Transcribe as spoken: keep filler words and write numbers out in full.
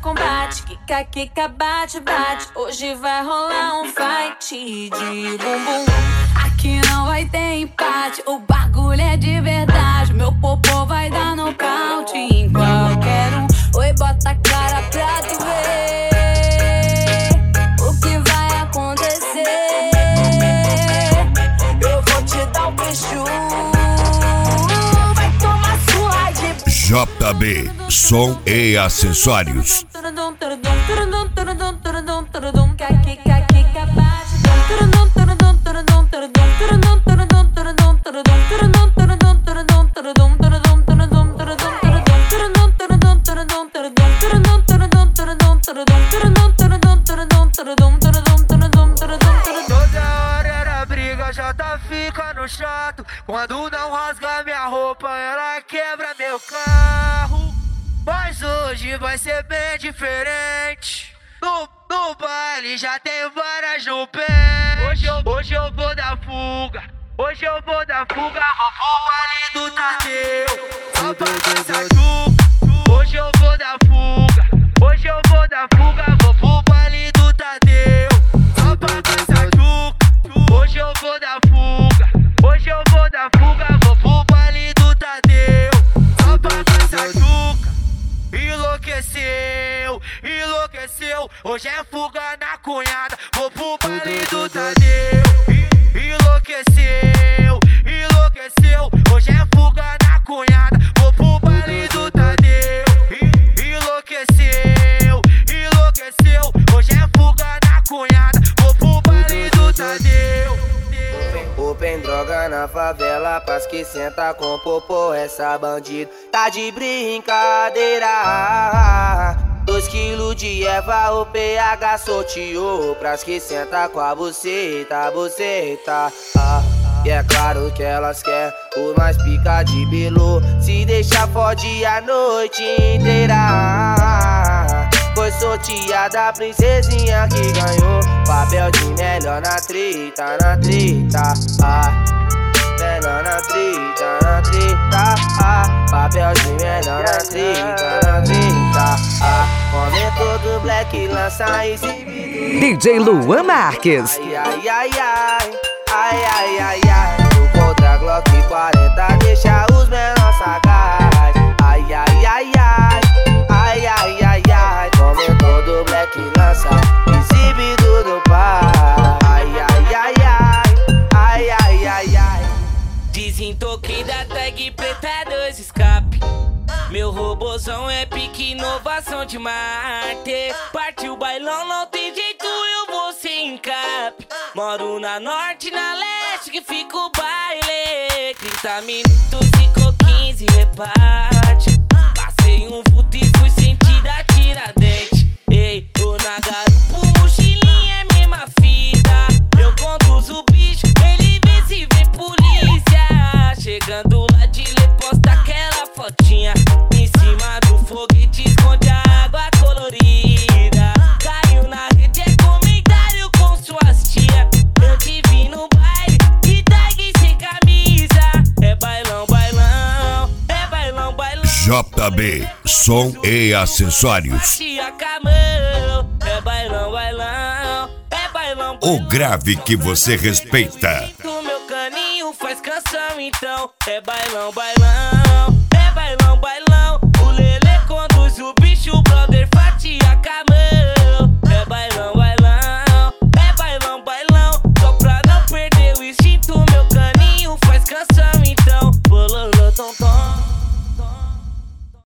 combate. Kika, kika, bate, bate. Hoje vai rolar um fight de bumbum. Aqui não vai ter empate, o bagulho é de verdade. Meu popô vai dar nocaute em qualquer um. Oi, bota a cara pra tu ver o que vai acontecer. Eu vou te dar um beijo, vai tomar surra de J B, som e acessórios. Já tá ficando chato. Quando não rasga minha roupa, ela quebra meu carro. Mas hoje vai ser bem diferente. No, no baile já tem várias no pé. Hoje eu, hoje eu vou dar fuga. Hoje eu vou dar fuga. Vou pro baile do Tadeu. Só pra dançar chuca. Hoje eu vou dar fuga. Hoje eu vou dar fuga. Vou pro baile do Tadeu. Só pra dançar chuca. Hoje eu vou dar fuga, hoje eu vou dar fuga, vou pro baile do Tadeu. Só pra dançar chuca. Enlouqueceu, enlouqueceu. Hoje é fuga na cunhada, vou pro baile do Tadeu. Enlouqueceu, enlouqueceu. Hoje é fuga na cunhada, vou pro baile do Tadeu. Enlouqueceu, enlouqueceu. Hoje é fuga na cunhada, vou pro baile do Tadeu. Open droga na favela, pras que senta com popô. Essa bandida tá de brincadeira. Dois quilos de erva, o P H sorteou. Pras que senta com a buceta, buceta. Ah, e é claro que elas querem o mais pica de Belo. Se deixar fode a noite inteira. Foi sorteada a princesinha que ganhou papel de melhor na treta, na treta. Ah, melhor na treta, na treta. Ah, papel de melhor na treta, na treta. Ah, comentou do Black lança exibido. D J Luan Marques. Ai, ai, ai, ai, ai, ai, ai, ai. O contra Glock quarenta deixa os menores sagaz. Ai, ai, ai, ai, ai, ai, ai, ai. Comentou do Black lança exibido no par. Ai, ai, ai, ai, ai, ai, ai, ai. Desentoquei da tag preta dois escape. Meu robozão é pique inovação de Marte. Partiu o bailão, não tem jeito, eu vou sem encape. Moro na norte, na leste, que fica o baile. trinta minutos, ficou quinze, reparte. Passei um vulto e fui sentido a Tiradentes. Ei, tô na garupa, mochilinha é mesma fita. Eu conduzo o bicho, ele vê se vê polícia. Chegando lá de lê, posta aquela fotinha. Em cima do foguete esconde a água colorida. Caiu na rede, é comentário com suas tia. Eu te vi no baile, de tag sem camisa. É bailão, bailão, é bailão, bailão. J B, som e acessórios. É bailão, bailão, é bailão, bailão. O grave que você respeita. O meu caninho faz canção, então é bailão, bailão.